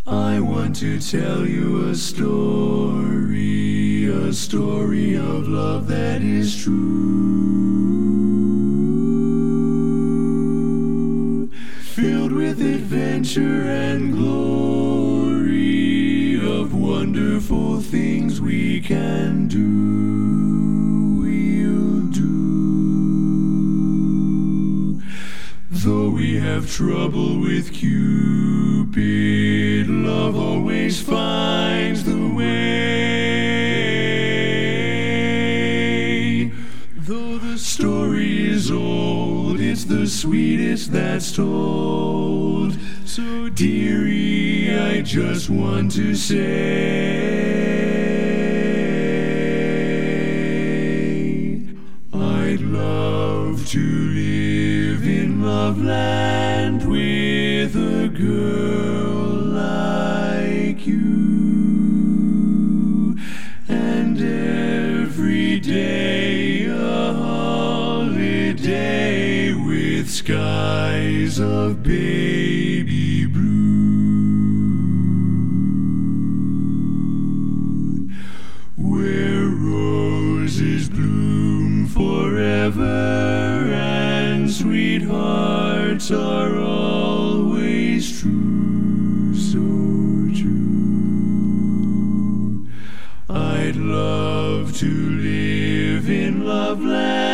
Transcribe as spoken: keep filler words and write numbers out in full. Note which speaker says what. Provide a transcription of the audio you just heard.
Speaker 1: I want to tell you a story, a story of love that is true, filled with adventure and glory, of wonderful things we can do, we'll do. Though we have trouble with Cupid, love always finds the way. Though the story is old, it's the sweetest that's told. So dearie, I just want to say, I'd love to live in Loveland with a girl like you, and every day a holiday with skies of baby blue, where roses bloom forever and sweethearts are always true, so true. I'd love to live in Loveland